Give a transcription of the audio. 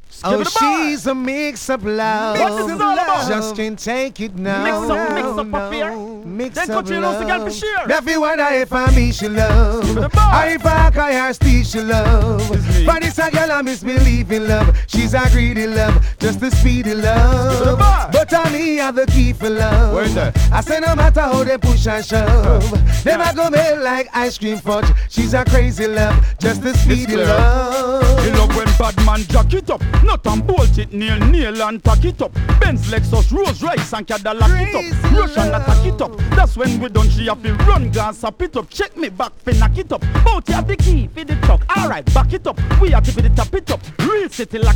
Oh, she's a mix of love. What is it all about? Just can't take it now. Mix up affair. Mix Then up continue to get for share. Every wonder if I me she love. I if I can her still she love. But it's a girl I misbelieve in love. She's a greedy love, just a speedy love. But I me have the key for love. Where's that? I say no matter how they push and shove, them I go melt like ice cream fudge. She's a crazy love, just a speedy love. You love when bad man jack it up, not and bolt it, nail and tack it up. Benz, Lexus, Rolls Royce and Cadillac it up. Russian attack it up. That's when we done. She have to run, gun, sap it up. Check me back, fi knock it up. Bout you have the key for the truck. Alright, back it up. We have to be the top it up. Real city like